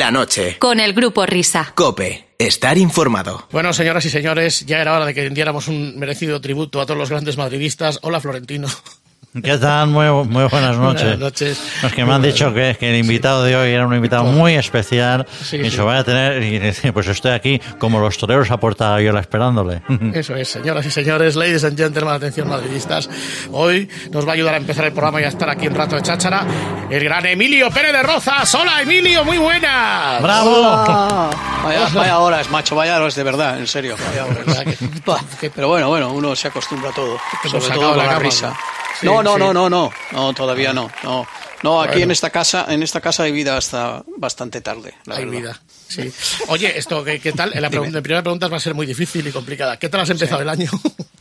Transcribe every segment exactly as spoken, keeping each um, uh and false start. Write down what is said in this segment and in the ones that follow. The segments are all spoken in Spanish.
La noche. Con el Grupo Risa. COPE. Estar informado. Bueno, señoras y señores, ya era hora de que diéramos un merecido tributo a todos los grandes madridistas. Hola, Florentino. ¿Qué tal? Muy, muy buenas noches. Buenas noches. Los que me han dicho que, que el invitado de hoy era un invitado muy especial sí, y sí. se vaya a tener, y pues estoy aquí como los toreros a puerta viola esperándole. Eso es, señoras y señores, ladies and gentlemen, atención madridistas. Hoy nos va a ayudar a empezar el programa y a estar aquí un rato de cháchara el gran Emilio Pérez de Rozas. Hola, Emilio, muy buenas. ¡Bravo! Hola. Vaya, vaya horas, macho, vaya horas de verdad, en serio. Vaya horas. Pero bueno, bueno, uno se acostumbra a todo, sobre todo con la, la risa. Sí, no, no, sí. no, no, no, no, todavía no, no, no. Aquí bueno. en esta casa, en esta casa hay vida hasta bastante tarde. La hay verdad. vida, sí. Oye, esto, ¿qué, qué tal? La, pregunta, la primera pregunta va a ser muy difícil y complicada. ¿Qué tal has empezado sí. el año?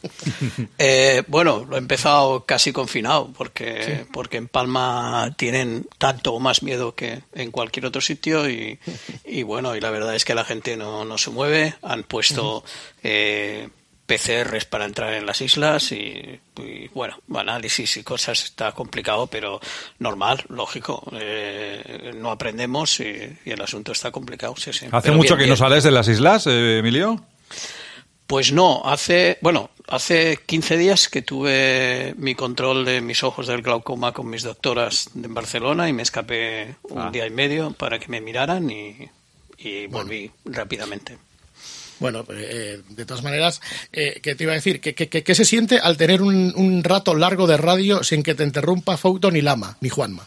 eh, bueno, lo he empezado casi confinado, porque sí. porque en Palma tienen tanto o más miedo que en cualquier otro sitio y, y bueno, y la verdad es que la gente no, no se mueve. Han puesto uh-huh. eh, P C Rs para entrar en las islas y, y bueno, análisis y cosas está complicado, pero normal, lógico. Eh, no aprendemos y, y el asunto está complicado. Sí, sí. ¿Hace pero mucho bien, que bien. no sales de las islas, eh, Emilio? Pues no, hace, bueno, hace quince días que tuve mi control de mis ojos del glaucoma con mis doctoras en Barcelona y me escapé un ah. día y medio para que me miraran y, y volví bueno. rápidamente. Bueno, eh, de todas maneras, eh, ¿qué te iba a decir? ¿Qué, qué, qué se siente al tener un, un rato largo de radio sin que te interrumpa Fouto ni Lama, ni Juanma?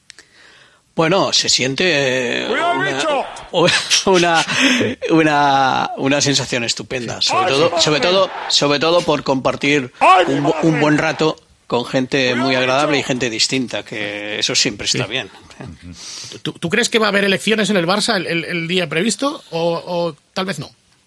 Bueno, se siente eh, una, una, una, una sensación estupenda, sobre todo, sobre todo, sobre todo por compartir un, un buen rato con gente muy agradable y gente distinta, que eso siempre está sí. bien. ¿Tú, ¿Tú crees que va a haber elecciones en el Barça el, el, el día previsto o, o tal vez no?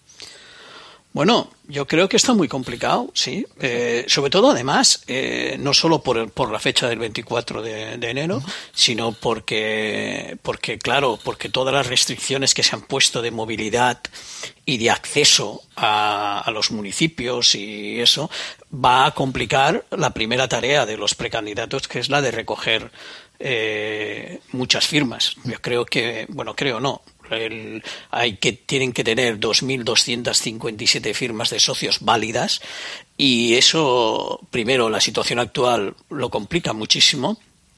Bueno, yo creo que está muy complicado, sí. Eh, sobre todo, además, eh, no solo por, por la fecha del veinticuatro de, de enero, sino porque, porque, claro, porque todas las restricciones que se han puesto de movilidad y de acceso a, a los municipios y eso, va a complicar la primera tarea de los precandidatos, que es la de recoger eh, muchas firmas. Yo creo que, bueno, creo no. El, hay que tienen que tener dos mil doscientas cincuenta y siete firmas de socios válidas y eso, primero, la situación actual lo complica muchísimo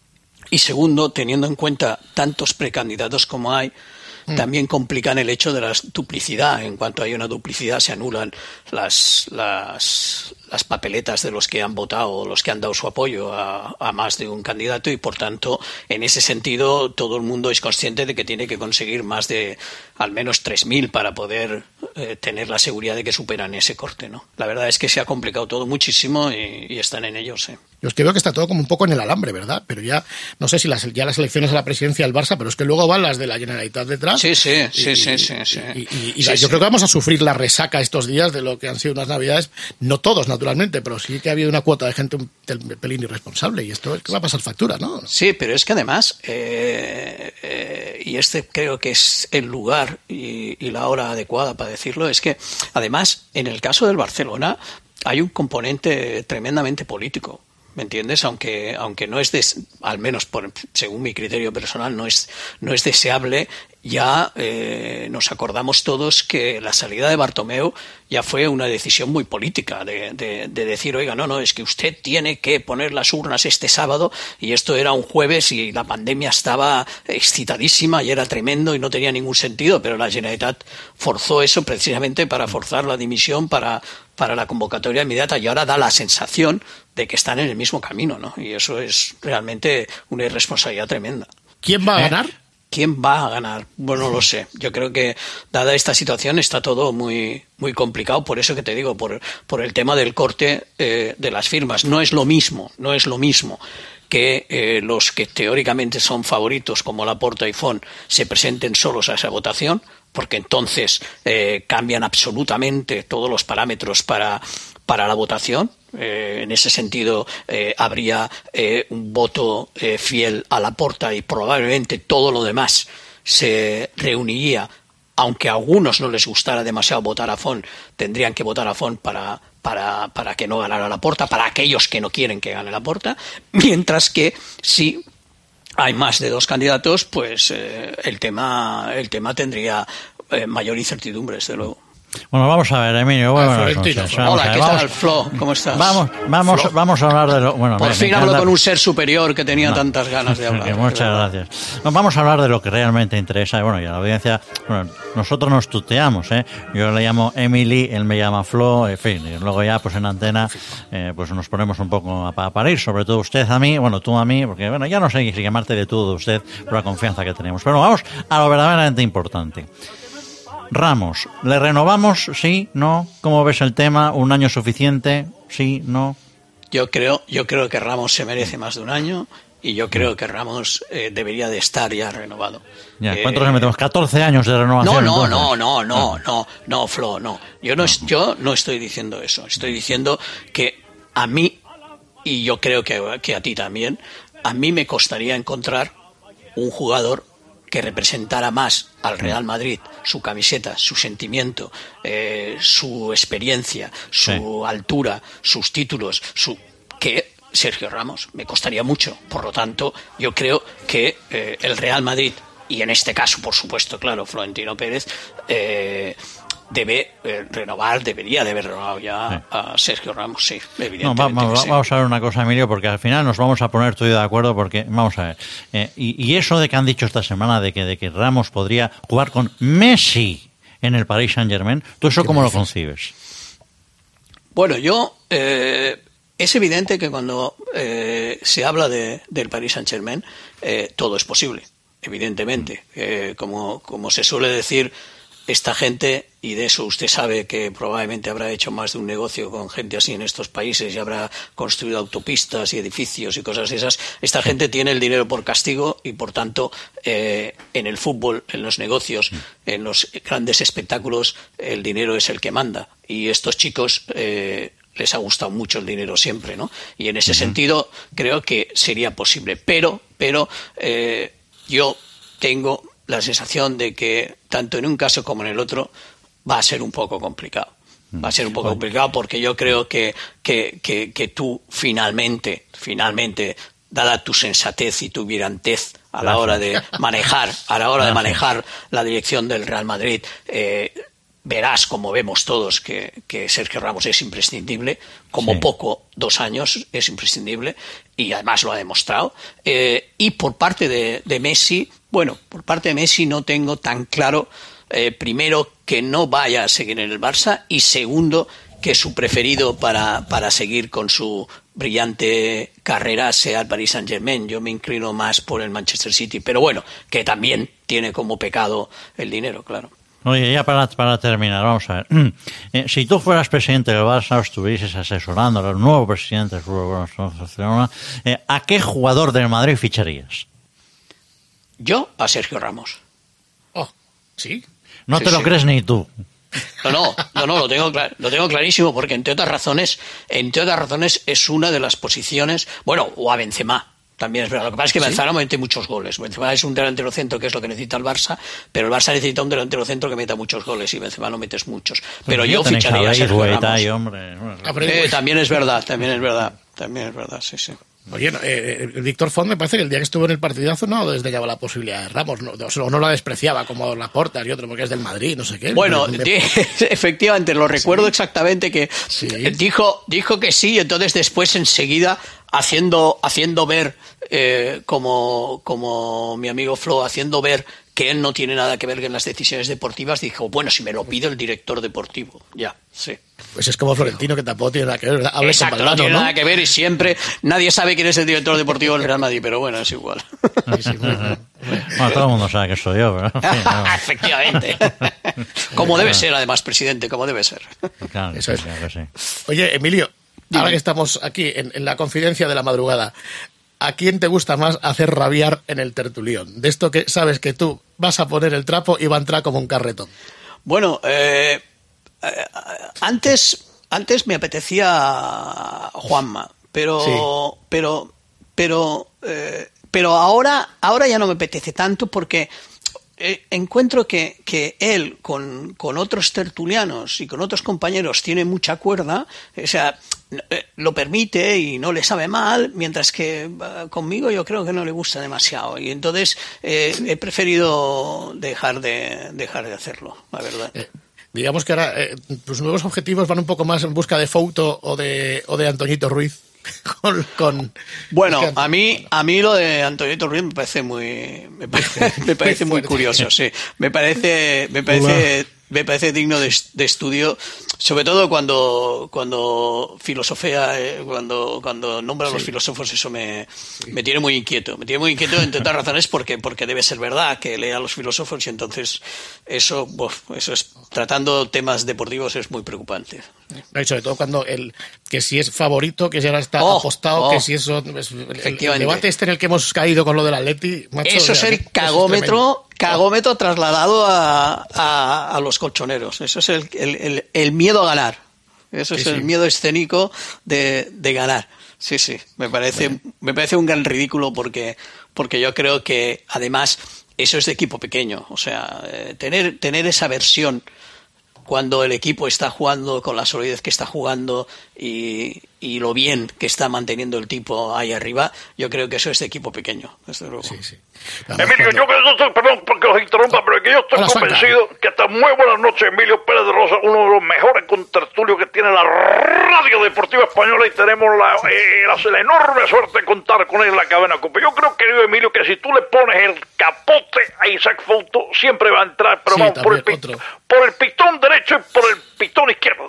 y segundo, teniendo en cuenta tantos precandidatos como hay, mm. también complican el hecho de la duplicidad. En cuanto hay una duplicidad se anulan las, las, las papeletas de los que han votado o los que han dado su apoyo a, a más de un candidato y por tanto en ese sentido todo el mundo es consciente de que tiene que conseguir más de al menos tres mil para poder eh, tener la seguridad de que superan ese corte, ¿no? La verdad es que se ha complicado todo muchísimo y, y están en ello, sí. Yo es que veo que está todo como un poco en el alambre, ¿verdad? Pero ya, no sé si las, ya las elecciones a la presidencia del Barça, pero es que luego van las de la Generalitat detrás. Sí, sí, y, sí, y, sí, sí, sí. Y, y, y sí, yo sí. creo que vamos a sufrir la resaca estos días de lo que han sido unas navidades, no todos naturalmente, pero sí que ha habido una cuota de gente un pelín irresponsable y esto va a pasar factura, ¿no? Sí, pero es que además, eh, eh, y este creo que es el lugar y, y la hora adecuada para decirlo, es que además en el caso del Barcelona hay un componente tremendamente político. ¿Me entiendes? Aunque aunque no es, des, al menos por, según mi criterio personal, no es no es deseable, ya eh, nos acordamos todos que la salida de Bartomeu ya fue una decisión muy política de, de, de decir, oiga, no, no, es que usted tiene que poner las urnas este sábado y esto era un jueves y la pandemia estaba excitadísima y era tremendo y no tenía ningún sentido, pero la Generalitat forzó eso precisamente para forzar la dimisión para para la convocatoria inmediata y ahora da la sensación de que están en el mismo camino, ¿no? Y eso es realmente una irresponsabilidad tremenda. ¿Quién va a ganar? ¿Quién va a ganar? Bueno, no lo sé. Yo creo que, dada esta situación, está todo muy muy complicado. Por eso que te digo, por, por el tema del corte eh, de las firmas. No es lo mismo, no es lo mismo que eh, los que teóricamente son favoritos, como Laporta y Font, se presenten solos a esa votación, porque entonces eh, cambian absolutamente todos los parámetros para, para la votación. Eh, en ese sentido eh, habría eh, un voto eh, fiel a Laporta y probablemente todo lo demás se reuniría, aunque a algunos no les gustara demasiado votar a Font, tendrían que votar a Font para, para, para que no ganara Laporta, para aquellos que no quieren que gane Laporta, mientras que si hay más de dos candidatos, pues eh, el tema el tema tendría eh, mayor incertidumbre, desde luego. Bueno, vamos a ver, Emilio. Buenas Florentino. noches. Hola, Vamos a ver, ¿qué vamos- tal, Flo? ¿Cómo estás? Vamos, vamos, Flo. vamos a hablar de lo. Bueno, Por me- fin me hablo encanta- con un ser superior que tenía No. tantas ganas de hablar. Muchas gracias. No, vamos a hablar de lo que realmente interesa. Y bueno, y a la audiencia, bueno, nosotros nos tuteamos, ¿eh? Yo le llamo Emily, él me llama Flo, en fin. Y luego ya, pues en antena, eh, pues nos ponemos un poco a, a parir, sobre todo usted a mí, bueno, tú a mí, porque bueno, ya no sé si llamarte de tú o de usted por la confianza que tenemos. Pero vamos a lo verdaderamente importante. Ramos, ¿le renovamos? ¿Sí? ¿No? ¿Cómo ves el tema? ¿Un año suficiente? ¿Sí? ¿No? Yo creo, yo creo que Ramos se merece más de un año y yo creo que Ramos eh, debería de estar ya renovado. Ya, Eh, ¿cuántos le metemos? catorce años de renovación. No, no, entonces. no, no, no, no, no, Flo, no. Yo no, es- yo no estoy diciendo eso. Estoy diciendo que a mí, y yo creo que, que a ti también, a mí me costaría encontrar un jugador que representara más al Real Madrid, su camiseta, su sentimiento, eh, su experiencia, su Sí. altura, sus títulos, su que Sergio Ramos. Me costaría mucho. Por lo tanto, yo creo que eh, el Real Madrid, y en este caso, por supuesto, claro, Florentino Pérez, eh, debe eh, renovar, debería de haber renovado ya Sí. a Sergio Ramos, sí, No, evidentemente. va- va- que sí. vamos a ver una cosa, Emilio, porque al final nos vamos a poner tú y yo de acuerdo, porque vamos a ver. eh, y, y eso de que han dicho esta semana de que, de que Ramos podría jugar con Messi en el Paris Saint-Germain, ¿tú eso cómo lo concibes? Bueno, yo eh, es evidente que cuando eh, se habla de, del Paris Saint-Germain, eh, todo es posible, evidentemente. Eh, como, como se suele decir, esta gente, y de eso usted sabe que probablemente habrá hecho más de un negocio con gente así en estos países y habrá construido autopistas y edificios y cosas esas, esta gente tiene el dinero por castigo y por tanto eh, en el fútbol, en los negocios, en los grandes espectáculos, el dinero es el que manda. Y estos chicos eh, les ha gustado mucho el dinero siempre, ¿no? Y en ese uh-huh. sentido creo que sería posible. Pero, pero eh, yo tengo la sensación de que tanto en un caso como en el otro va a ser un poco complicado. Va a ser un poco complicado porque yo creo que, que, que, que tú finalmente, finalmente, dada tu sensatez y tu virantez a la hora de manejar, a la hora de manejar la dirección del Real Madrid, eh, verás, como vemos todos, que, que Sergio Ramos es imprescindible, como sí. poco dos años es imprescindible, y además lo ha demostrado. Eh, y por parte de, de Messi, bueno, por parte de Messi no tengo tan claro, eh, primero, que no vaya a seguir en el Barça, y segundo, que su preferido para, para seguir con su brillante carrera sea el Paris Saint-Germain. Yo me inclino más por el Manchester City, pero bueno, que también tiene como pecado el dinero, claro. Oye, ya para, para terminar, vamos a ver. Eh, si tú fueras presidente del Barça o estuvieses asesorando al nuevo presidente del Fútbol Barcelona, eh, ¿a qué jugador del Madrid ficharías? Yo, a Sergio Ramos. Oh, ¿sí? No sí, te lo sí. crees ni tú. No, no, no, no, lo tengo clar, lo tengo clarísimo, porque entre otras razones, entre otras razones es una de las posiciones, bueno, o a Benzema. También es verdad. Lo que pasa es que Benzema ¿sí? no mete muchos goles. Benzema es un delantero centro, que es lo que necesita el Barça, pero el Barça necesita un delantero centro que meta muchos goles, y Benzema no metes muchos. Pero pues yo ficharía a Sergio Ramos. Y, hombre. Eh, también es verdad, también es verdad, también es verdad, sí, sí. Oye, eh, Víctor Font me parece que el día que estuvo en el partidazo no desdeñaba la posibilidad de Ramos, no, no, no la despreciaba como Laporta y otro porque es del Madrid, no sé qué. Bueno, me... di, efectivamente, lo recuerdo ¿sí? exactamente que ¿Sí? dijo, dijo que sí, y entonces después enseguida haciendo, haciendo ver, eh, como, como mi amigo Flo, haciendo ver que él no tiene nada que ver en las decisiones deportivas, dijo, bueno, si me lo pide el director deportivo, ya, sí. Pues es como Florentino, que tampoco tiene nada que ver, ¿verdad? Habla Exacto, con Valdano, no tiene ¿no? nada que ver, y siempre nadie sabe quién es el director deportivo del Real Madrid, pero bueno, es igual. Sí, sí, muy bien. Bueno, todo el mundo sabe que soy yo, pero... Sí, no. Efectivamente. Como debe ser, además, presidente, como debe ser. Claro, Eso es. claro que sí. Oye, Emilio, Dime. ahora que estamos aquí en, en la confidencia de la madrugada, ¿a quién te gusta más hacer rabiar en el tertulión? De esto que sabes que tú vas a poner el trapo y va a entrar como un carretón. Bueno, eh, eh, antes, antes me apetecía Juanma, pero, Sí. pero, pero, eh, pero ahora, ahora ya no me apetece tanto porque eh, encuentro que, que él con, con otros tertulianos y con otros compañeros tiene mucha cuerda, o sea, eh, lo permite y no le sabe mal, mientras que eh, conmigo yo creo que no le gusta demasiado. Y entonces eh, he preferido dejar de, dejar de hacerlo, la verdad. Eh. Digamos que ahora eh, tus nuevos objetivos van un poco más en busca de Fouto o de, o de Antoñito Ruiz. Con, con, bueno, con... a mí a mí lo de Antoñito Ruiz me parece muy me parece, me parece muy curioso, sí. Me parece me parece me parece digno de, de estudio, sobre todo cuando cuando filosofía, eh, cuando cuando nombra a los sí. filósofos, eso me, sí. me tiene muy inquieto, me tiene muy inquieto entre otras razones porque porque debe ser verdad que lea a los filósofos y entonces eso, uf, eso es tratando temas deportivos es muy preocupante. No, y sobre todo cuando el que si es favorito, que si ahora está oh, apostado, oh, que si eso es, el, el debate este en el que hemos caído con lo del Atleti, macho, eso es el cagómetro, es cagómetro trasladado a, a, a los colchoneros. Eso es el, el, el, el miedo a ganar. Eso es sí, el sí. miedo escénico de, de ganar. Sí, sí. Me parece, bueno. me parece un gran ridículo porque, porque yo creo que además eso es de equipo pequeño. O sea, eh, tener, tener esa versión cuando el equipo está jugando con la solidez que está jugando y, y lo bien que está manteniendo el tipo ahí arriba, yo creo que eso es de equipo pequeño, desde luego. Sí, sí. Emilio, yo, yo estoy, perdón porque os interrumpa, pero que yo estoy Hola, convencido Suanca. que hasta muy buenas noches, Emilio Pérez de Rosa, uno de los mejores contertulios que tiene la radio deportiva española, y tenemos la, eh, la, la enorme suerte de contar con él en la cadena COPE. Yo creo, querido Emilio, que si tú le pones el capote a Isaac Fouto, siempre va a entrar, pero sí, vamos, por el, por el pistón derecho y por el pistón izquierdo.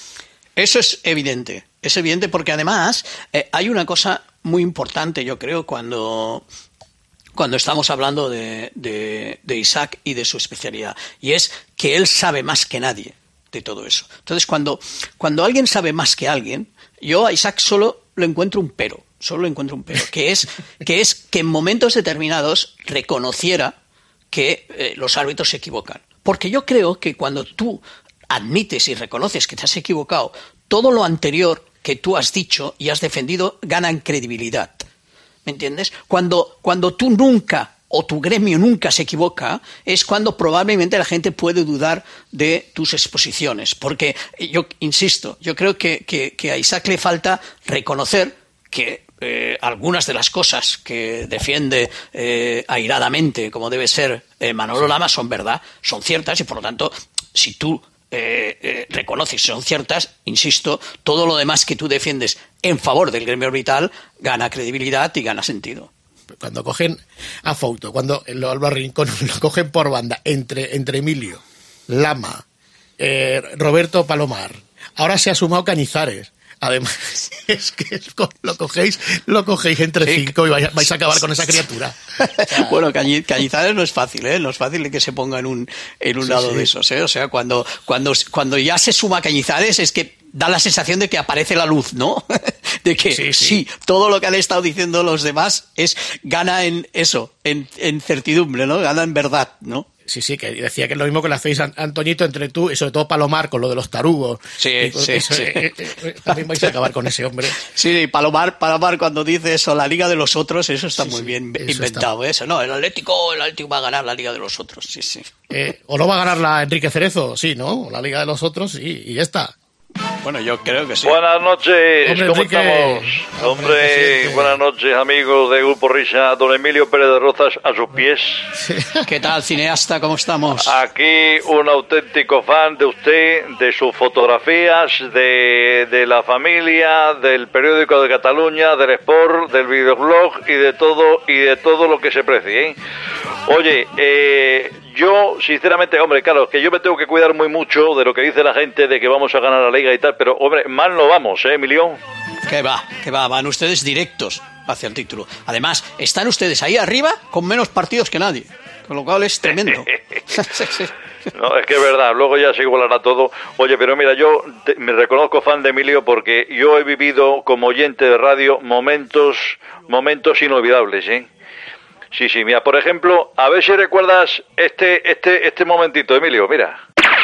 Eso es evidente, es evidente porque además eh, hay una cosa muy importante, yo creo, cuando, cuando estamos hablando de, de, de Isaac y de su especialidad, y es que él sabe más que nadie de todo eso. Entonces, cuando, cuando alguien sabe más que alguien, yo a Isaac solo lo encuentro un pero, solo lo encuentro un pero, que es que, es que en momentos determinados reconociera que eh, los árbitros se equivocan. Porque yo creo que cuando tú admites y reconoces que te has equivocado, todo lo anterior que tú has dicho y has defendido gana en credibilidad. ¿Me entiendes? Cuando, cuando tú nunca o tu gremio nunca se equivoca, es cuando probablemente la gente puede dudar de tus exposiciones. Porque yo insisto, yo creo que, que, que a Isaac le falta reconocer que eh, algunas de las cosas que defiende eh, airadamente, como debe ser eh, Manolo Lama, son verdad, son ciertas, y por lo tanto, si tú Eh, eh, reconoces son ciertas, insisto, todo lo demás que tú defiendes en favor del gremio orbital gana credibilidad y gana sentido. Cuando cogen a Fouto, cuando lo, lo, Rincón, lo cogen por banda entre, entre Emilio, Lama, eh, Roberto Palomar, ahora se ha sumado Cañizares. Además, es que lo cogéis, lo cogéis entre sí, cinco y vais, vais a acabar con esa criatura. O sea, bueno, Cañi, Cañizares no es fácil, ¿eh? No es fácil de que se ponga en un, en un sí, lado sí. de esos, ¿eh? O sea, cuando, cuando, cuando ya se suma Cañizares es que da la sensación de que aparece la luz, ¿no? De que sí, sí. sí, todo lo que han estado diciendo los demás es gana en eso, en, en certidumbre, ¿no? Gana en verdad, ¿no? Sí, sí, que decía que es lo mismo que le hacéis a Antoñito entre tú y sobre todo Palomar con lo de los tarugos. Sí, sí, eso, sí. Eh, eh, también vais a acabar con ese hombre. Sí, Palomar, Palomar cuando dice eso, la Liga de los Otros, eso está sí, muy sí, bien eso inventado, está... eso. No, el Atlético, el Atlético va a ganar la Liga de los Otros, sí, sí. Eh, ¿O no va a ganar la Enrique Cerezo? Sí, ¿no? La Liga de los Otros, sí, y ya está. Bueno, yo creo que sí. Buenas noches, hombre, ¿cómo Enrique, estamos? Hombre, hombre buenas noches, amigos de Grupo Risa. Don Emilio Pérez de Rozas a sus pies. ¿Qué tal, cineasta? ¿Cómo estamos? Aquí un auténtico fan de usted, de sus fotografías, de, de la familia, del periódico de Cataluña, del Sport, del videoblog y de todo y de todo lo que se precie, ¿eh? Oye, eh... yo, sinceramente, hombre, claro, que yo me tengo que cuidar muy mucho de lo que dice la gente de que vamos a ganar la Liga y tal, pero, hombre, mal no vamos, ¿eh, Emilio? Que va, que va, van ustedes directos hacia el título. Además, están ustedes ahí arriba con menos partidos que nadie, con lo cual es tremendo. sí, sí. No, es que es verdad, luego ya se igualará todo. Oye, pero mira, yo te, me reconozco fan de Emilio porque yo he vivido como oyente de radio momentos, momentos inolvidables, ¿eh? Sí, sí, mira, por ejemplo, a ver si recuerdas este este este momentito, Emilio, mira.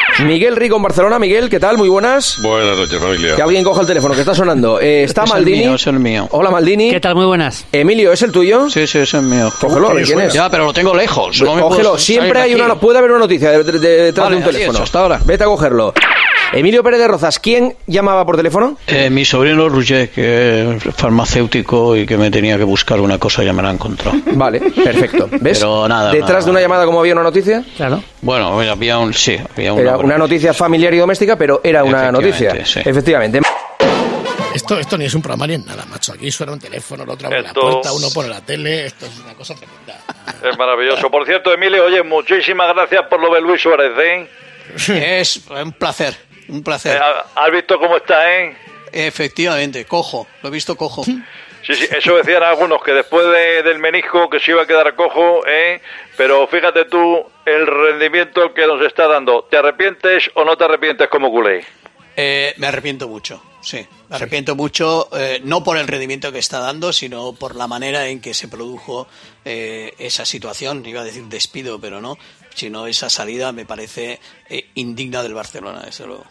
Miguel Rico en Barcelona. Miguel, ¿qué tal? Muy buenas. Buenas noches, familia. Que alguien coja el teléfono, que está sonando. Eh, está Es Maldini. el mío, es el mío. Hola, Maldini. ¿Qué tal? Muy buenas. Emilio, ¿es el tuyo? Sí, sí, ese es mío. Cógelo, ¿de quién es? Ya, pero lo tengo lejos. No me Cógelo, puedo siempre salir hay de una, aquí. puede haber una noticia de- de- de- detrás Vale, de un así teléfono. es, hasta ahora. Vete a cogerlo. Emilio Pérez de Rozas, ¿quién llamaba por teléfono? Eh, mi sobrino Roger, que es farmacéutico y que me tenía que buscar una cosa, ya me la ha encontrado. Vale, perfecto. ¿Ves? Pero nada, Detrás nada. de una llamada, como había una noticia, Claro. Bueno, había un... Sí, había una... era una noticia familiar y doméstica, pero era una noticia. Efectivamente, sí. Efectivamente. Esto, esto ni es un programa ni es nada, macho. Aquí suena un teléfono, el otro abre la Esto- puerta, uno pone la tele. Esto es una cosa tremenda. Es maravilloso. Por cierto, Emilio, oye, muchísimas gracias por lo de Luis Suárez, ¿eh? Es un placer, un Eh, placer. ¿Has visto cómo está, eh? Efectivamente, cojo, lo he visto cojo. Sí, sí, eso decían algunos, que después de- del menisco que se iba a quedar cojo, ¿eh? Pero fíjate tú el rendimiento que nos está dando. ¿Te arrepientes o no te arrepientes como culé? Eh, me arrepiento mucho, sí. Me arrepiento mucho, eh, no por el rendimiento que está dando, sino por la manera en que se produjo eh, esa situación. Iba a decir despido, pero no. Sino esa salida me parece eh, indigna del Barcelona, desde luego.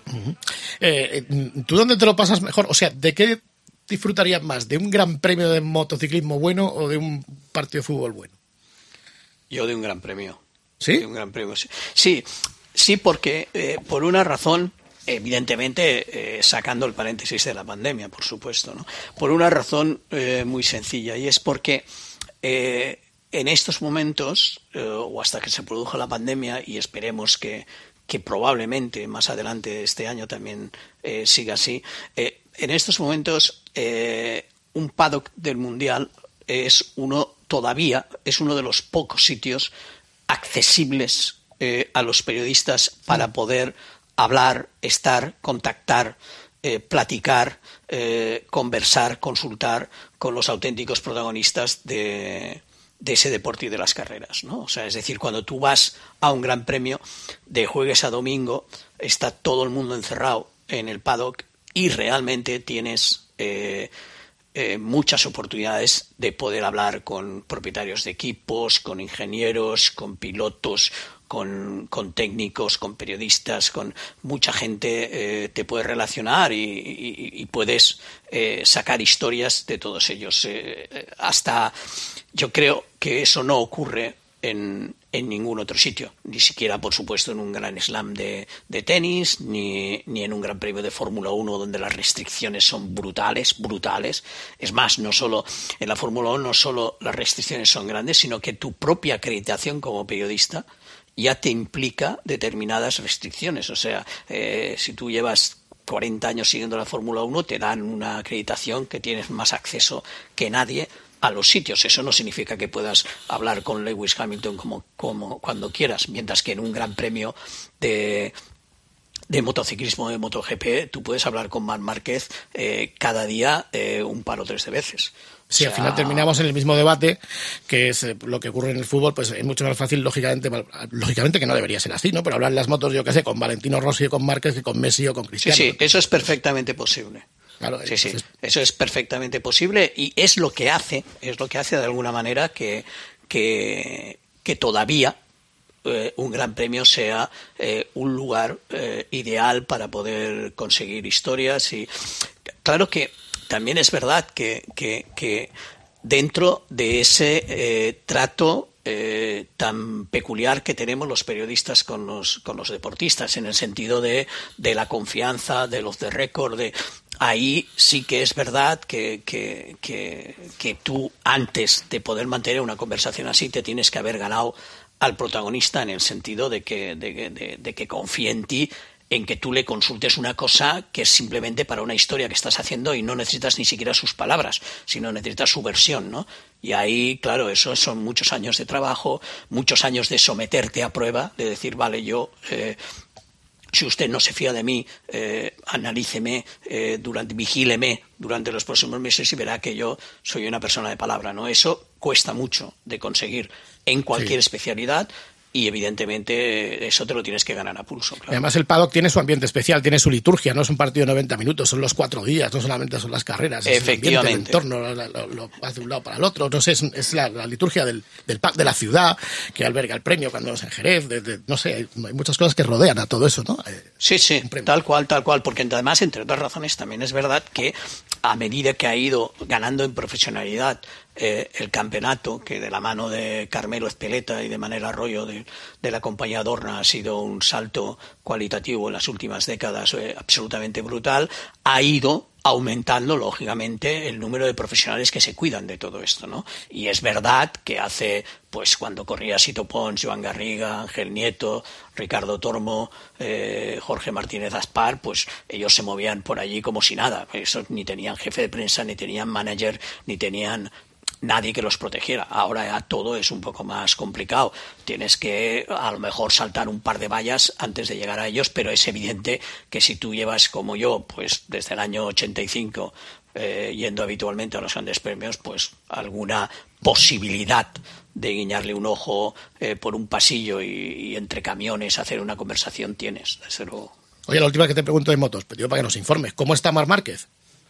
Eh, ¿Tú dónde te lo pasas mejor? O sea, ¿de qué disfrutarías más? ¿De un gran premio de motociclismo bueno o de un partido de fútbol bueno? Yo de un gran premio. ¿Sí? De un gran premio, sí. Sí, sí, porque eh, por una razón, evidentemente, eh, sacando el paréntesis de la pandemia, por supuesto, ¿no? Por una razón eh, muy sencilla, y es porque eh, en estos momentos, eh, o hasta que se produjo la pandemia, y esperemos que, que probablemente más adelante este año también eh, siga así, eh, en estos momentos eh, un paddock del Mundial es uno todavía, es uno de los pocos sitios accesibles eh, a los periodistas para poder hablar, estar, contactar, eh, platicar, eh, conversar, consultar con los auténticos protagonistas de, de ese deporte y de las carreras, ¿no? O sea, es decir, cuando tú vas a un gran premio de jueves a domingo, está todo el mundo encerrado en el paddock y realmente tienes eh, eh, muchas oportunidades de poder hablar con propietarios de equipos, con ingenieros, con pilotos, con, con técnicos, con periodistas, con mucha gente. Eh, te puedes relacionar y, y, y puedes eh, sacar historias de todos ellos. Eh, hasta yo creo que eso no ocurre en, en ningún otro sitio, ni siquiera, por supuesto, en un gran slam de, de tenis, ni, ni en un gran premio de Fórmula uno donde las restricciones son brutales, brutales. Es más, no solo en la Fórmula uno no solo las restricciones son grandes, sino que tu propia acreditación como periodista ya te implica determinadas restricciones. O sea, eh, si tú llevas cuarenta años siguiendo la Fórmula uno, te dan una acreditación que tienes más acceso que nadie a los sitios. Eso no significa que puedas hablar con Lewis Hamilton como, como cuando quieras, mientras que en un gran premio de, de motociclismo, de MotoGP, tú puedes hablar con Marc Márquez eh, cada día eh, un par o tres de veces. Sí, O sea, al final terminamos en el mismo debate, que es eh, lo que ocurre en el fútbol, pues es mucho más fácil, lógicamente, mal- lógicamente que no debería ser así, ¿no? Pero hablar en las motos, yo qué sé, con Valentino Rossi o con Márquez que con Messi o con Sí, Cristiano. sí, eso es perfectamente posible. Claro, Sí, sí, entonces- eso es perfectamente posible y es lo que hace, es lo que hace de alguna manera que, que, que todavía eh, un gran premio sea eh, un lugar eh, ideal para poder conseguir historias. Y claro que también es verdad que, que, que dentro de ese eh, trato eh, tan peculiar que tenemos los periodistas con los, con los deportistas, en el sentido de, de la confianza, de los de récord, de ahí sí que es verdad que, que, que, que tú, antes de poder mantener una conversación así, te tienes que haber ganado al protagonista, en el sentido de que, de, de, de que confíe en ti, en que tú le consultes una cosa que es simplemente para una historia que estás haciendo y no necesitas ni siquiera sus palabras, sino necesitas su versión, ¿no? Y ahí, claro, eso son muchos años de trabajo, muchos años de someterte a prueba, de decir, vale, yo... Eh, si usted no se fía de mí, eh, analíceme, eh, durante, vigíleme durante los próximos meses y verá que yo soy una persona de palabra, ¿no? Eso cuesta mucho de conseguir en cualquier Sí. especialidad, y evidentemente eso te lo tienes que ganar a pulso. Claro. Además el paddock tiene su ambiente especial, tiene su liturgia, no es un partido de noventa minutos, son los cuatro días, no solamente son las carreras, es Efectivamente. el ambiente, el entorno, lo, lo, lo vas de un lado para el otro, no sé, es, es la, la liturgia del, del paddock de la ciudad que alberga el premio cuando es en Jerez, de, de, no sé, hay, hay muchas cosas que rodean a todo eso, ¿no? Eh, sí, sí, tal cual, tal cual, porque además, entre otras razones, también es verdad que a medida que ha ido ganando en profesionalidad Eh, el campeonato, que de la mano de Carmelo Ezpeleta y de Manel Arroyo de, de la compañía Dorna ha sido un salto cualitativo en las últimas décadas eh, absolutamente brutal, ha ido aumentando, lógicamente, el número de profesionales que se cuidan de todo esto, ¿no? Y es verdad que hace, pues cuando corría Sito Pons, Joan Garriga, Ángel Nieto, Ricardo Tormo, eh, Jorge Martínez Aspar, pues ellos se movían por allí como si nada. Esos ni tenían jefe de prensa, ni tenían manager, ni tenían nadie que los protegiera. Ahora ya todo es un poco más complicado. Tienes que a lo mejor saltar un par de vallas antes de llegar a ellos, pero es evidente que si tú llevas como yo, pues desde el año ochenta y cinco eh, yendo habitualmente a los grandes premios, pues alguna posibilidad de guiñarle un ojo eh, por un pasillo y, y entre camiones hacer una conversación tienes, desde luego. Oye, la última que te pregunto de motos, pero yo para que nos informes, ¿cómo está Marc Márquez?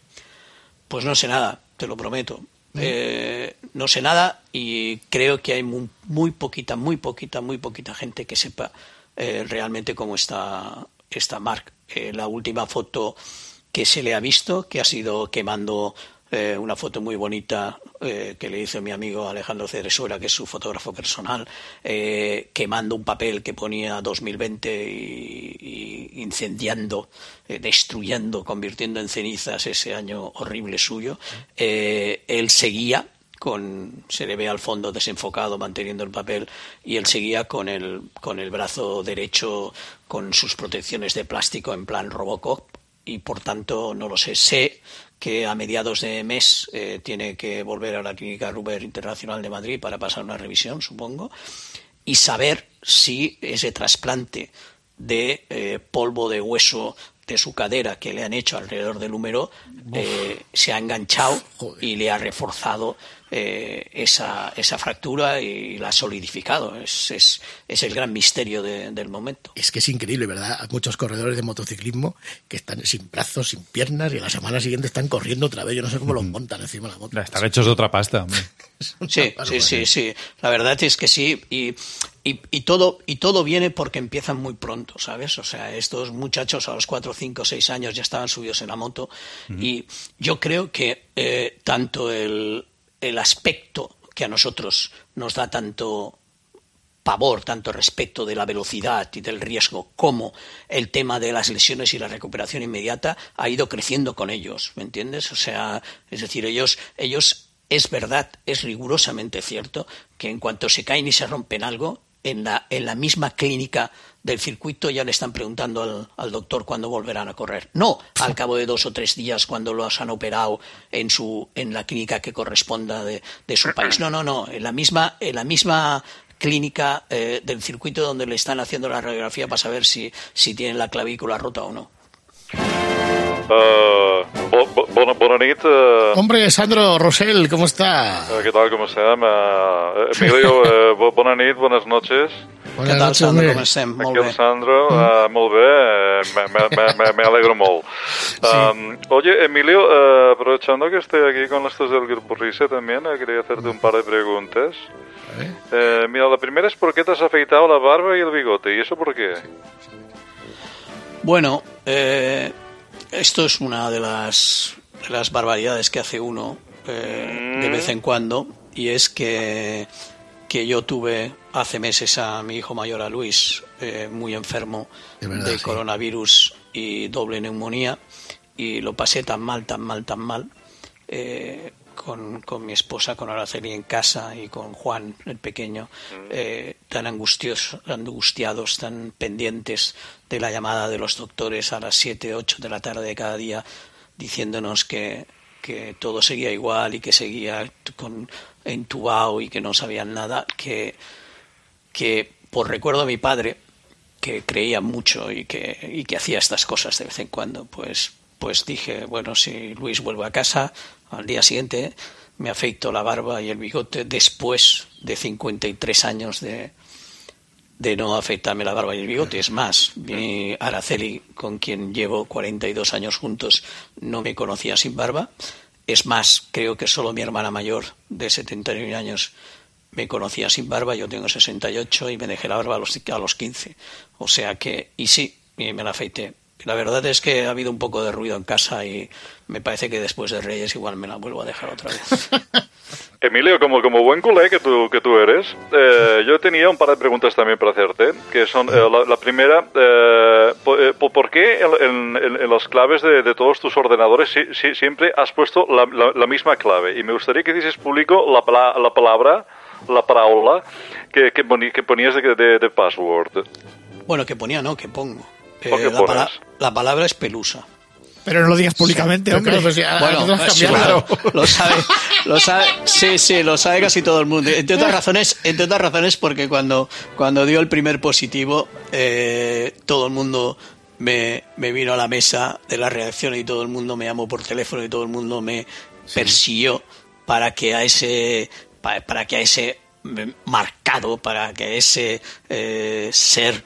Pues no sé nada, te lo prometo. Eh, no sé nada y creo que hay muy, muy poquita, muy poquita, muy poquita gente que sepa eh, realmente cómo está, está Marc. Eh, la última foto que se le ha visto, que ha sido quemando eh, una foto muy bonita eh, que le hizo mi amigo Alejandro Cerezuela, que es su fotógrafo personal, eh, quemando un papel que ponía dos mil veinte y, y incendiando, eh, destruyendo, convirtiendo en cenizas ese año horrible suyo. Eh, él seguía con, se le ve al fondo desenfocado manteniendo el papel, y él seguía con el, con el brazo derecho con sus protecciones de plástico en plan Robocop, y por tanto no lo sé, sé que a mediados de mes eh, tiene que volver a la Clínica Ruber Internacional de Madrid para pasar una revisión, supongo, y saber si ese trasplante de eh, polvo de hueso de su cadera que le han hecho alrededor del húmero eh, se ha enganchado y le ha reforzado eh, esa, esa fractura y la ha solidificado. Es, es, es el gran misterio de, del momento. Es que es increíble, ¿verdad? Hay muchos corredores de motociclismo que están sin brazos, sin piernas, y a la semana siguiente están corriendo otra vez. Yo no sé cómo los montan encima de la moto. Están hechos de otra pasta. Sí, sí, sí, sí. La verdad es que sí. Y, y, y, todo, y todo viene porque empiezan muy pronto, ¿sabes? O sea, estos muchachos a los cuatro, cinco, seis años ya estaban subidos en la moto. Uh-huh. Y yo creo que eh, tanto el, el aspecto que a nosotros nos da tanto pavor, tanto respeto de la velocidad y del riesgo, como el tema de las lesiones y la recuperación inmediata ha ido creciendo con ellos, ¿me entiendes? O sea, es decir, ellos... ellos es verdad, es rigurosamente cierto que en cuanto se caen y se rompen algo, en la, en la misma clínica del circuito ya le están preguntando al, al doctor cuándo volverán a correr. No al cabo de dos o tres días cuando los han operado en su en la clínica que corresponda de, de su país. No, no, no. En la misma, en la misma clínica eh, del circuito donde le están haciendo la radiografía para saber si, si tienen la clavícula rota o no. Uh, bo, bo, bona, bona nit. Uh, Hombre, Sandro Rosell, ¿cómo está? Uh, ¿Qué tal? ¿Cómo estem? Uh, Emilio, uh, bo, bona nit, buenas noches. Buenas ¿Qué tal, Sandro? ¿Cómo estem? Aquí el Sandro, uh, molt bé, me, me, me, me alegro molt. Um, sí. Oye, Emilio, uh, aprovechando que estoy aquí con estos del Grupo Risa también, uh, quería hacerte un par de preguntas. Uh, mira, la primera es ¿por qué te has afeitado la barba y el bigote? ¿Y eso por qué? Bueno, eh... esto es una de las, de las barbaridades que hace uno eh, de vez en cuando, y es que, que yo tuve hace meses a mi hijo mayor, a Luis, eh, muy enfermo de, verdad, de sí. coronavirus y doble neumonía, y lo pasé tan mal, tan mal, tan mal, eh, con, con mi esposa, con Araceli en casa, y con Juan, el pequeño, eh, tan angustios, angustiados, tan pendientes de la llamada de los doctores a las siete, ocho de la tarde de cada día, diciéndonos que, que todo seguía igual y que seguía con, entubado y que no sabían nada, que, que por recuerdo a mi padre, que creía mucho y que, y que hacía estas cosas de vez en cuando, pues, pues dije, bueno, si Luis vuelve a casa, al día siguiente me afeito la barba y el bigote después de cincuenta y tres años de, de no afeitarme la barba y el bigote. Es más, mi Araceli, con quien llevo cuarenta y dos años juntos, no me conocía sin barba. Es más, creo que solo mi hermana mayor, de setenta y uno años, me conocía sin barba. Yo tengo sesenta y ocho y me dejé la barba a los, a los quince. O sea que, y sí, me la afeité. La verdad es que ha habido un poco de ruido en casa y me parece que después de Reyes igual me la vuelvo a dejar otra vez. Emilio, como, como buen culé que tú, que tú eres, eh, yo tenía un par de preguntas también para hacerte, que son, eh, la, la primera, eh, por, ¿por qué en, en, en las claves de, de todos tus ordenadores si, si, siempre has puesto la, la, la misma clave? Y me gustaría que dices público la, la palabra, la paraula que, que, poni, que ponías de, de, de password. Bueno, que ponía no, que pongo. Eh, ¿O qué la, pala- la palabra es pelusa. Pero no lo digas públicamente, sí, hombre. Claro, pues ya, bueno, sí, claro, lo sabe, lo sabe, sí, sí, lo sabe casi todo el mundo. Entre otras razones, entre otras razones porque cuando, cuando dio el primer positivo, eh, todo el mundo me, me vino a la mesa de la redacción y todo el mundo me llamó por teléfono y todo el mundo me sí. persiguió para que a ese, para, para que a ese marcado, para que ese eh, ser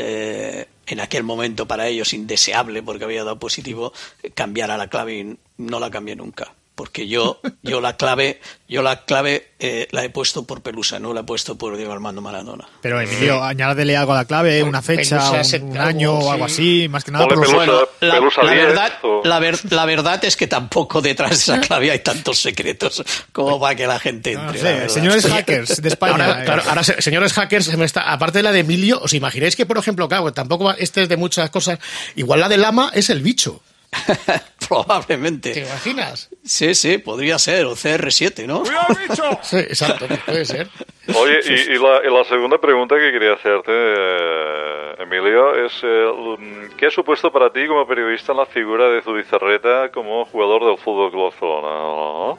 eh, en aquel momento para ellos indeseable porque había dado positivo, cambiara la clave y no la cambié nunca. Porque yo, yo la clave, yo la clave eh, la he puesto por Pelusa, no la he puesto por Diego Armando Maradona. Pero Emilio, sí. añádele algo a la clave, una fecha, un, un año algo, o algo así, más que nada. Por Pelusa, bueno, la, Pelusa la, diez, verdad, o... la, ver, la verdad es que tampoco detrás de esa clave hay tantos secretos como para que la gente entre. No, no sé, señores hackers de España. Ahora, claro, ahora, señores hackers, me está, aparte de la de Emilio, ¿os imagináis que, por ejemplo, claro, tampoco este es de muchas cosas, igual la de Lama es el bicho? Probablemente. ¿Te imaginas? Sí, sí, podría ser, o C R siete, ¿no? Sí, exacto, puede ser. Oye, y, y, la, y la segunda pregunta que quería hacerte, eh, Emilio, es eh, ¿qué ha supuesto para ti como periodista la figura de Zubizarreta como jugador del Fútbol Club Barcelona?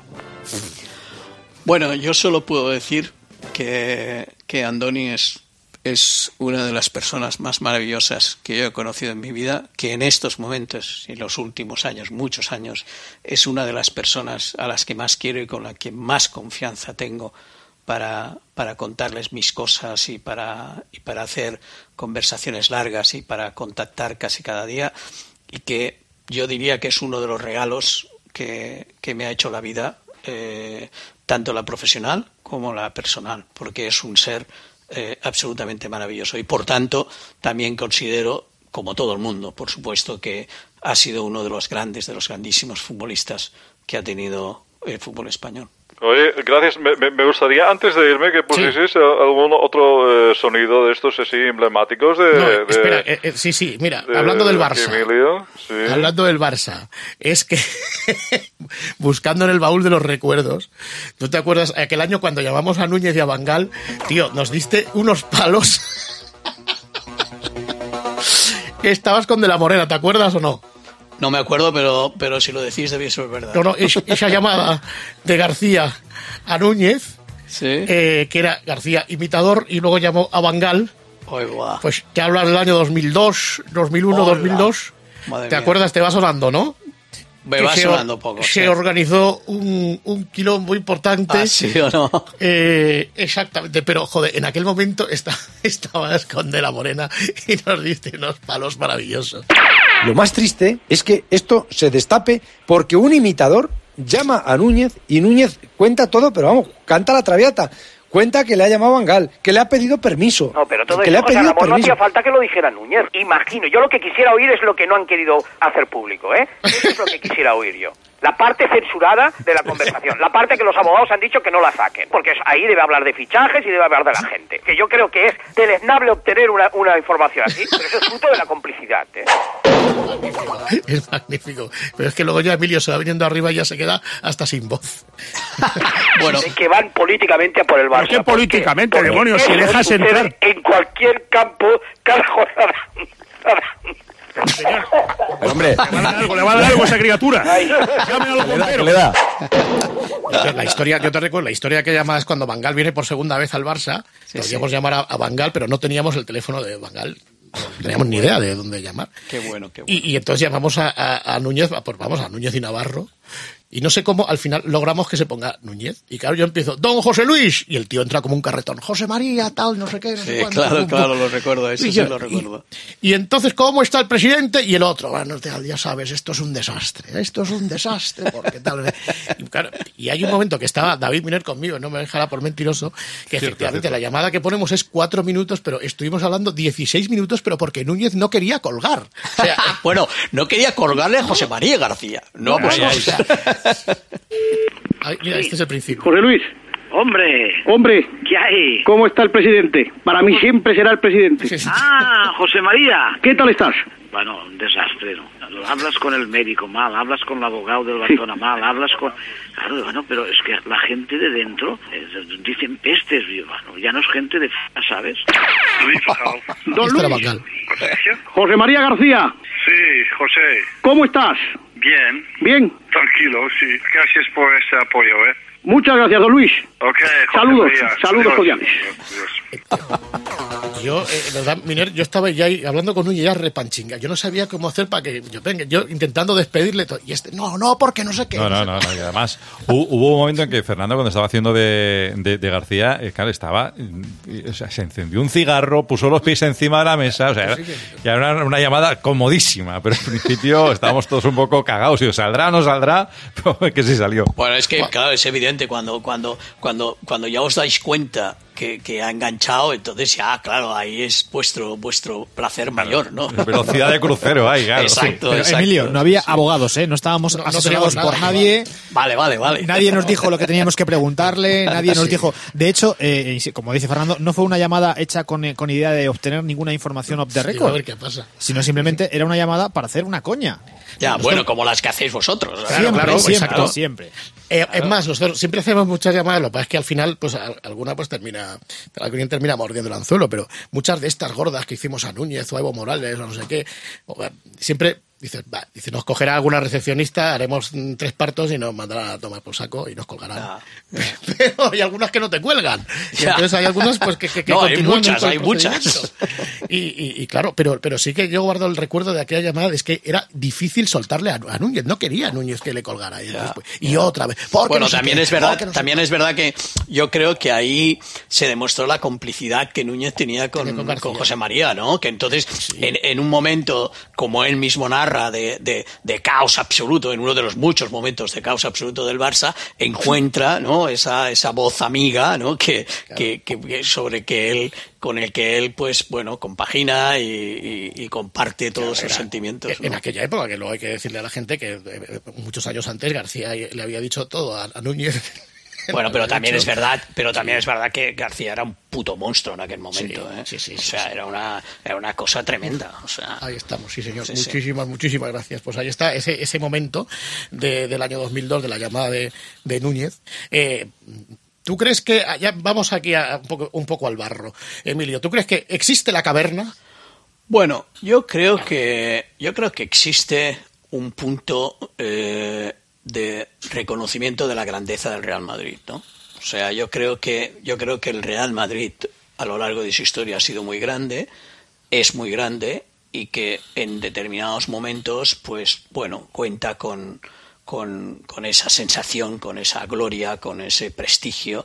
Bueno, yo solo puedo decir que, que Andoni es... es una de las personas más maravillosas que yo he conocido en mi vida, que en estos momentos, en los últimos años, muchos años, es una de las personas a las que más quiero y con la que más confianza tengo para, para contarles mis cosas y para, y para hacer conversaciones largas y para contactar casi cada día, y que yo diría que es uno de los regalos que, que me ha hecho la vida, eh, tanto la profesional como la personal, porque es un ser Eh, absolutamente maravilloso y por tanto también considero, como todo el mundo, por supuesto, que ha sido uno de los grandes, de los grandísimos futbolistas que ha tenido el fútbol español. Oye, gracias. Me, me gustaría, antes de irme, que pusieses sí. algún otro eh, sonido de estos así emblemáticos de... No, de espera, eh, eh, sí, sí, mira, de, hablando del Barça. Emilio, sí. Hablando del Barça, es que buscando en el baúl de los recuerdos, ¿tú te acuerdas aquel año cuando llamamos a Núñez y a Van Gaal? Tío, nos diste unos palos. Estabas con De la Morena, ¿te acuerdas o no? No me acuerdo, pero, pero si lo decís debe ser verdad. No, no, esa llamada de García a Núñez, ¿sí? eh, que era García imitador, y luego llamó a Van Gaal. Oy, pues te hablas del año dos mil dos, dos mil uno, Hola. dos mil dos. Madre ¿Te mía. acuerdas? Te va sonando, ¿no? Me que va se, sonando poco. Se sí. organizó un, un quilombo importante. ¿Ah, sí o no? Eh, exactamente, pero joder, en aquel momento está, estabas con De la Morena y nos diste unos palos maravillosos. Lo más triste es que esto se destape porque un imitador llama a Núñez y Núñez cuenta todo, pero vamos, canta la traviata. Cuenta que le ha llamado a Van Gaal, que le ha pedido permiso. No, pero todo que eso, le ha pedido Ramón, no permiso. hacía falta que lo dijera Núñez. Imagino, yo lo que quisiera oír es lo que no han querido hacer público, ¿eh? Eso es lo que quisiera oír yo. La parte censurada de la conversación, la parte que los abogados han dicho que no la saquen, porque ahí debe hablar de fichajes y debe hablar de la gente, que yo creo que es deleznable obtener una, una información así, pero eso es fruto de la complicidad, ¿eh? Es magnífico, pero es que luego ya Emilio se va viniendo arriba y ya se queda hasta sin voz. Bueno, de que van políticamente a por el Barça. ¿Qué políticamente, porque, demonios? Si dejas entrar en cualquier campo cada jornada. Señor, hombre, le va a dar algo, le va a dar algo a esa criatura. Llame a los bomberos. Le da. La historia, yo te recuerdo, la historia que llamas cuando Van Gaal viene por segunda vez al Barça, sí, podíamos sí. llamar a, a Van Gaal, pero no teníamos el teléfono de Van Gaal. No teníamos ni idea de dónde llamar. Qué bueno, qué bueno. Y, y entonces llamamos a, a, a Núñez, pues vamos, a Núñez y Navarro, Y no sé cómo al final logramos que se ponga Núñez. Y claro, yo empiezo, don José Luis, y el tío entra como un carretón, José María, tal, no sé qué, no sé sí, cuánto. Claro, pum, claro, pum. lo recuerdo, eso y sí yo, lo recuerdo. Y, y entonces, ¿cómo está el presidente? Y el otro, bueno, ya sabes, esto es un desastre, esto es un desastre, porque tal. Y, claro, y hay un momento que estaba David Miner conmigo, no me dejará por mentiroso, que cierto, efectivamente cierto. la llamada que ponemos es cuatro minutos, pero estuvimos hablando dieciséis minutos, pero porque Núñez no quería colgar. O sea, bueno, no quería colgarle a José María García. No, no, pues, no, o o sea, sea, Ay, mira, este es el principio. José Luis. Hombre, Hombre, ¿qué hay? ¿cómo está el presidente? Para mí siempre será el presidente. Ah, José María. ¿Qué tal estás? Bueno, un desastre, ¿no? Hablas con el médico mal, hablas con el abogado del Barcelona mal, hablas con... Claro, bueno, pero es que la gente de dentro eh, dicen pestes, bueno, ya no es gente de f***, ¿sabes? Don Este era Luis. Bacal. José María García, Sí, José. ¿cómo estás? Bien. Bien. Tranquilo, sí. Gracias por ese apoyo, ¿eh? Muchas gracias, don Luis. Ok, José Saludos, María. saludos Adiós. cordiales. Yo, eh, verdad, Miner, yo estaba ya ahí hablando con Núñez ya repanchinga. Yo no sabía cómo hacer para que yo venga, yo intentando despedirle todo. Y este, no, no, porque no sé qué. No, no, no, no. Y además, hu- hubo un momento en que Fernando, cuando estaba haciendo de, de, de García, eh, claro, estaba. eh, O sea, se encendió un cigarro, puso los pies encima de la mesa. O sea, era, ya era una, una llamada comodísima. Pero al principio estábamos todos un poco cagados. Y saldrá o no saldrá, pero que sí salió. bueno, es que, claro, es evidente cuando, cuando, cuando, cuando ya os dais cuenta que, que ha enganchado, entonces ya, claro, ahí es vuestro, vuestro placer mayor, ¿no? Velocidad de crucero, ahí, claro. Exacto, Pero, exacto. Emilio, no había abogados, ¿eh? No estábamos No, no asesorados teníamos por nada. nadie. Vale, vale, vale. Nadie nos dijo lo que teníamos que preguntarle, nadie nos Sí. dijo... De hecho, eh, como dice Fernando, no fue una llamada hecha con, eh, con idea de obtener ninguna información off the Digo, a record, ver qué pasa. sino simplemente era una llamada para hacer una coña. Ya, bueno, como las que hacéis vosotros. ¿no? Claro, siempre, claro, siempre, exacto. siempre. Eh, Es más, nosotros siempre hacemos muchas llamadas, lo que pasa es que al final, pues a- alguna pues termina, alguien termina mordiendo el anzuelo, pero muchas de estas gordas que hicimos a Núñez o a Evo Morales o no sé qué, o, eh, siempre dices, va, dice, nos cogerá alguna recepcionista, haremos mm, tres partos y nos mandará a tomar por saco y nos colgarán. Ah. Pero hay algunas que no te cuelgan. Y Ya. entonces hay algunas pues que, que, que No, hay continúan muchas, con el hay muchas. procedimiento. Y, y, y claro, pero, pero sí que yo guardo el recuerdo de aquella llamada, es que era difícil soltarle a, a Núñez, no quería a Núñez que le colgara. Y, después, y otra vez. porque Bueno, no sé también qué, es verdad, porque no sé también qué. es verdad que yo creo que ahí se demostró la complicidad que Núñez tenía con, Tiene con García. con José María, ¿no? Que entonces, en, en un momento, como él mismo narra, de, de, de caos absoluto, en uno de los muchos momentos de caos absoluto del Barça, encuentra, ¿no? Esa, esa voz amiga, ¿no? Que, que, que- que sobre que él, con el que él, pues, bueno, compagina y, y- y comparte todos sus Era- sentimientos. En ¿no? aquella época, que luego hay que decirle a la gente que eh, muchos años antes García le había dicho todo a, a Núñez. Bueno, pero Había también dicho- es verdad, pero también es verdad que García era un puto monstruo en aquel momento, Sí, ¿eh? sí, sí, o sí, sea, sí. era una era una cosa tremenda, o sea, Ahí estamos, sí señor. Sí, sí. muchísimas, muchísimas gracias. Pues ahí está ese, ese momento de- del año dos mil dos, de la llamada de, de Núñez. Eh, ¿Tú crees que, ya vamos aquí a, un, poco, un poco al barro, Emilio, ¿tú crees que existe la caverna? bueno, yo creo que yo creo que existe un punto eh, de reconocimiento de la grandeza del Real Madrid, ¿no? O sea, yo creo que yo creo que el Real Madrid a lo largo de su historia ha sido muy grande, es muy grande y que en determinados momentos, pues bueno, cuenta con con, con esa sensación, con esa gloria, con ese prestigio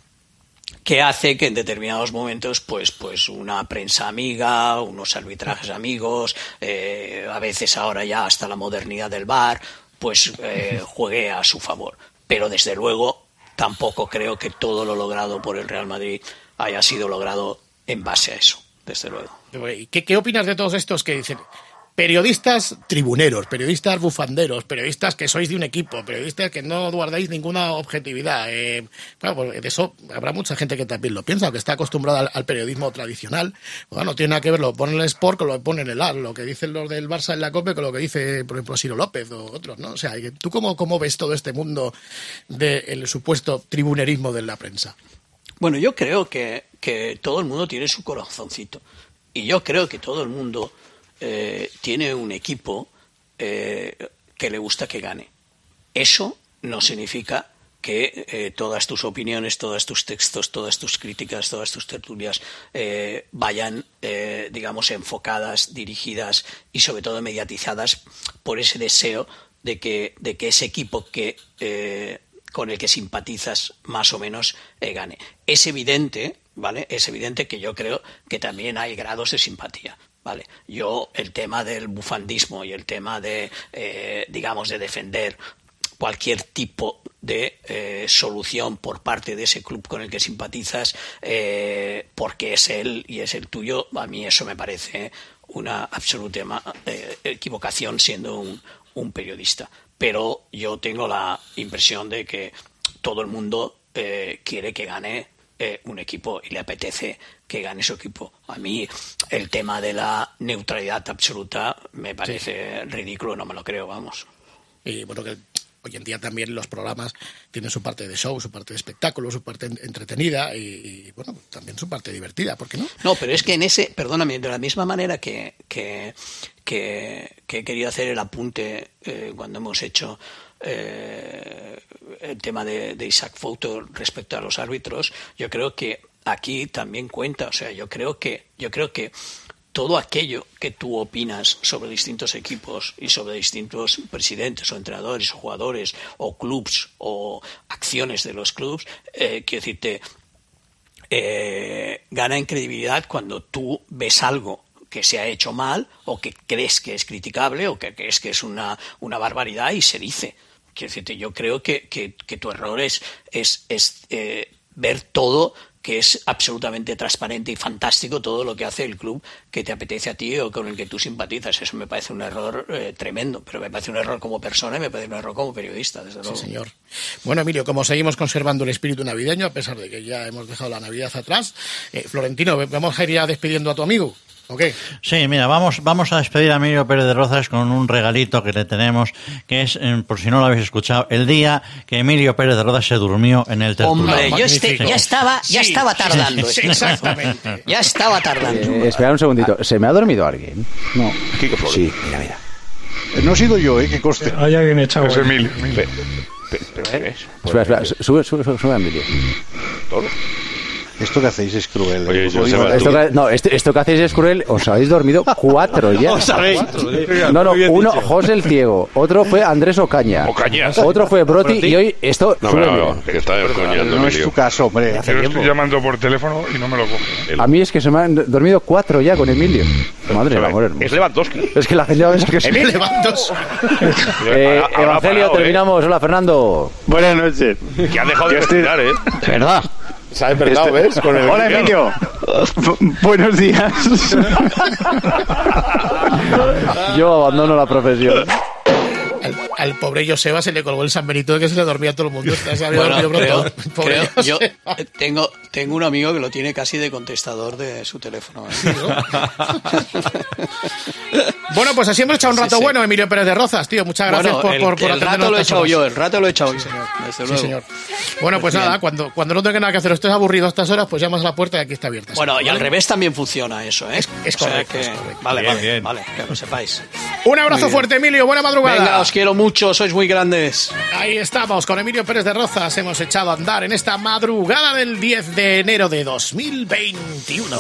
que hace que en determinados momentos pues pues una prensa amiga, unos arbitrajes amigos, eh, a veces ahora ya hasta la modernidad del V A R, pues eh, juegue a su favor. Pero desde luego tampoco creo que todo lo logrado por el Real Madrid haya sido logrado en base a eso, desde luego. ¿Qué, qué opinas de todos estos que dicen periodistas tribuneros, periodistas bufanderos, periodistas que sois de un equipo, periodistas que no guardáis ninguna objetividad? Eh, bueno, pues de eso habrá mucha gente que también lo piensa, que está acostumbrada al, al periodismo tradicional. Bueno, no tiene nada que ver lo que pone en el Sport con lo que pone en el A R, lo que dicen los del Barça en la COPE con lo que dice, por ejemplo, Ciro López o otros, ¿no? O sea, ¿tú cómo, cómo ves todo este mundo del supuesto tribunerismo de la prensa? Bueno, yo creo que, que todo el mundo tiene su corazoncito. Y yo creo que todo el mundo eh, tiene un equipo eh, que le gusta que gane. Eso no significa que eh, todas tus opiniones, todos tus textos, todas tus críticas, todas tus tertulias eh, vayan, eh, digamos, enfocadas, dirigidas y sobre todo mediatizadas por ese deseo de que, de que ese equipo que eh, con el que simpatizas más o menos eh, gane. Es evidente, ¿vale? Es evidente que yo creo que también hay grados de simpatía. Vale, yo el tema del bufandismo y el tema de, eh, digamos, de defender cualquier tipo de eh, solución por parte de ese club con el que simpatizas, eh, porque es él y es el tuyo, a mí eso me parece una absoluta eh, equivocación siendo un, un periodista. Pero yo tengo la impresión de que todo el mundo eh, quiere que gane eh, un equipo y le apetece que gane su equipo. A mí el tema de la neutralidad absoluta me parece sí. ridículo, no me lo creo, vamos. Y bueno, que hoy en día también los programas tienen su parte de show, su parte de espectáculo, su parte entretenida y, y bueno, también su parte divertida, ¿por qué no? No, pero es que en ese, perdóname, de la misma manera que, que, que, que he querido hacer el apunte eh, cuando hemos hecho eh, el tema de, de Isaac Fouto respecto a los árbitros, yo creo que aquí también cuenta, o sea, yo creo que, yo creo que todo aquello que tú opinas sobre distintos equipos y sobre distintos presidentes o entrenadores o jugadores o clubs o acciones de los clubs, eh, quiero decirte, eh, gana en credibilidad cuando tú ves algo que se ha hecho mal o que crees que es criticable o que crees que es una, una barbaridad y se dice. Quiero decirte, yo creo que, que, que tu error es, es, es eh, ver todo, que es absolutamente transparente y fantástico todo lo que hace el club que te apetece a ti o con el que tú simpatizas. Eso me parece un error eh, tremendo, pero me parece un error como persona y me parece un error como periodista, desde luego. Sí, señor. Bueno, Emilio, como seguimos conservando el espíritu navideño, a pesar de que ya hemos dejado la Navidad atrás, eh, Florentino, vamos a ir ya despidiendo a tu amigo. Okay. Sí, mira, vamos, vamos a despedir a Emilio Pérez de Rozas con un regalito que le tenemos, que es, eh, por si no lo habéis escuchado, el día que Emilio Pérez de Rozas se durmió en el tertuliano. Hombre, yo este, ya estaba, ya sí, estaba tardando. Sí, exactamente. Ya estaba tardando. Eh, espera un segundito, ¿se me ha dormido alguien? No. Sí, mira, mira. No he sido yo, ¿eh? Que coste. Hay alguien echado. Es Emilio. Emilio. Espera, espera, sube, sube, sube, sube a Emilio. ¿Todo? Esto que hacéis es cruel. Oye, yo esto, que, no, esto, esto que hacéis es cruel. Os habéis dormido cuatro ya. Os habéis. No, no, uno, José el Ciego. Otro fue Andrés Ocaña. Ocañas. Otro fue Broti. Y hoy esto. No, no, no, que está descoñando. No es tu caso, hombre. Hace tiempo. Estoy llamando por teléfono y no me lo coge. A mí es que se me han dormido cuatro ya con Emilio. Madre del amor hermoso. Es Lewandowski. Es que la gente va a pensar que es Emilio Lewandowski. eh, Evangelio, terminamos. Hola, Fernando. Buenas noches. Que ha dejado de respirar, ¿eh? ¿Verdad? Se ha despertado, ¿ves? Con el Hola, Emilio. Buenos días. Yo abandono la profesión. Al, al pobre Joseba se le colgó el San Benito de que se le dormía a todo el mundo. Se había Bueno, dormido creo, pronto. Pobre creo, yo Joseba. tengo, tengo un amigo que lo tiene casi de contestador de su teléfono. ¿eh? Sí, ¿no? Bueno, pues así hemos echado un rato Sí, sí. bueno, Emilio Pérez de Rozas, tío. Muchas gracias Bueno, por, el, por, por el atendernos rato lo he estas echado horas. yo, el rato lo he echado Sí, yo. señor. Desde Sí, luego. señor. Bueno, pues nada, cuando, cuando no tenga nada que hacer o estés aburrido a estas horas, pues llamas a la puerta y aquí está abierta. Bueno, ¿vale? y al revés también funciona eso, ¿eh? Es, es O sea correcto, que- es correcto. Vale, Bien, vale, bien. vale, que lo sepáis. Un abrazo fuerte, Emilio. Buena madrugada. Venga, os quiero mucho, sois muy grandes. Ahí estamos, con Emilio Pérez de Rozas. Hemos echado a andar en esta madrugada del diez de enero de dos mil veintiuno.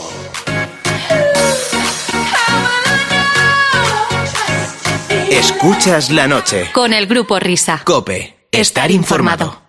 Escuchas la noche. Con el Grupo Risa. COPE. Estar informado.